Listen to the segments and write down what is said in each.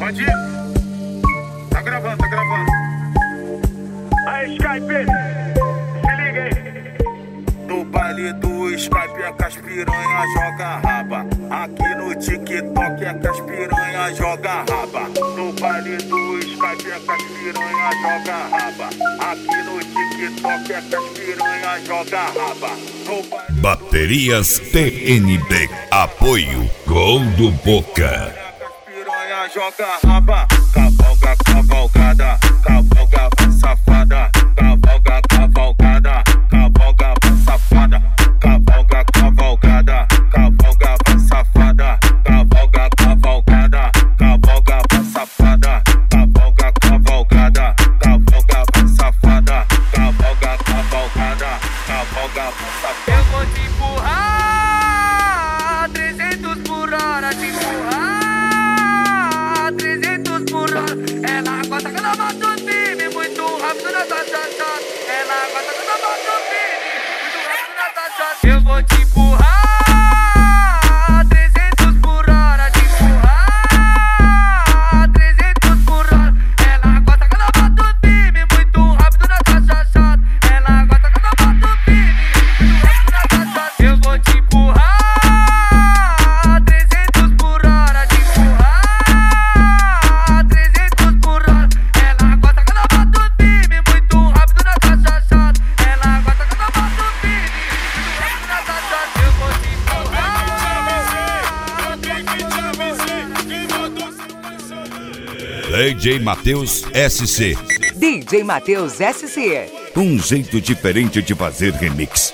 Pode ir. Tá gravando, tá gravando. Aí, Skype, se liga aí. No baile do Skype é que as piranha joga raba. Aqui no TikTok é que as piranha joga raba. No baile do Skype é que as piranha joga raba. Aqui no TikTok é que as piranha joga raba. Baterias TNB. Apoio Gol do Boca. Piranha joga raba. Cavalga, cavalgada. Cavalga, safada. Cavalga, cavalgada. Cavalga, safada. Cavalga, cavalgada. Cavalga, safada. Cavalga, cavalgada. Cavalga, safada. Cavalga, cavalgada. Cavalga, safada. Cavalga, cavalgada. Cavalga, safada. Eu vou te empurrar 300 por hora, te empurrar 300 por hora. Ela gosta quando eu bato o time, muito rápido na taxa. Ela gosta quando eu bato o time, muito rápido na taxa. Eu vou te empurrar 300 por hora, te empurrar 300 por hora. Ela gosta quando eu bato o time, muito rápido na taxa. Ela gosta quando eu bato o time, muito rápido na taxa. Eu vou te empurrar 300 por hora, te empurrar 300 por hora. Ela gosta quando eu bato o time, muito rápido na taxa. Ela gosta quando eu bato o time, muito rápido na taxa. Eu vou te empurrar. DJ Matheus SC. DJ Matheus SC. Um jeito diferente de fazer remix.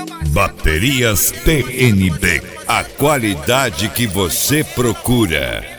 Baterias TNB. A qualidade que você procura.